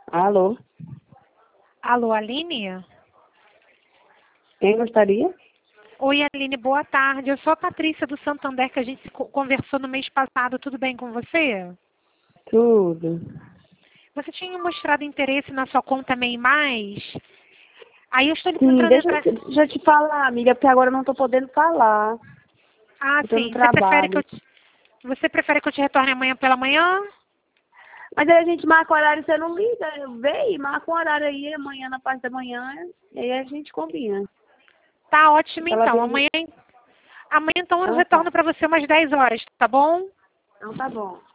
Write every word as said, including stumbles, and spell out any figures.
Alô? Alô, Aline? Quem gostaria? Oi, Aline, boa tarde. Eu sou a Patrícia do Santander, que a gente co- conversou no mês passado. Tudo bem com você? Tudo. Você tinha mostrado interesse na sua conta Mei Mais? Aí eu estou lhe Sim, encontrando deixa, para... eu- deixa eu te falar, amiga, porque agora eu não tô podendo falar. Ah, Eu tô no sim. Você prefere que eu trabalho. te... Você prefere que eu te retorne amanhã pela manhã? Mas aí a gente marca o horário, você não liga, vê aí, marca um horário aí, amanhã na parte da manhã, e aí a gente combina. Tá ótimo, Ela então. vem. Amanhã, amanhã então eu Ah, tá. retorno para você umas dez horas, tá bom? Então tá bom.